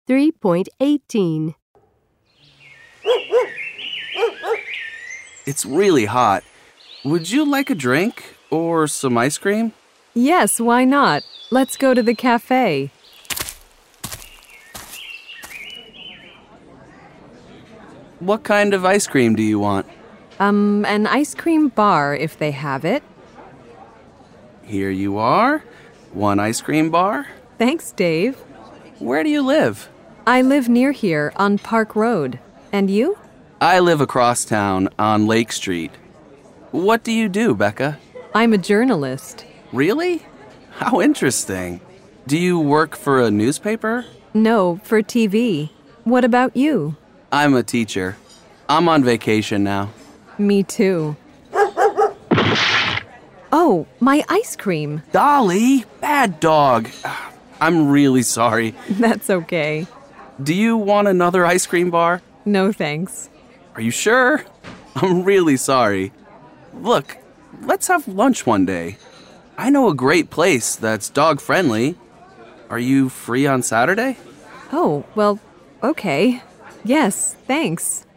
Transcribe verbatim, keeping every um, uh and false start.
three point eighteen. It's really hot. Would you like a drink or some ice cream? Yes, why not? Let's go to the cafe. What kind of ice cream do you want? Um, an ice cream bar if they have it. Here you are. One ice cream bar. Thanks, Dave. Where do you live? I live near here on Park Road. And you? I live across town on Lake Street. What do you do, Becca? I'm a journalist. Really? How interesting. Do you work for a newspaper? No, for T V. What about you? I'm a teacher. I'm on vacation now. Me too. Oh, my ice cream. Dolly, bad dog. I'm really sorry. That's okay. Do you want another ice cream bar? No thanks. Are you sure? I'm really sorry. Look, let's have lunch one day. I know a great place that's dog-friendly. Are you free on Saturday? Oh, well, okay. Yes, thanks.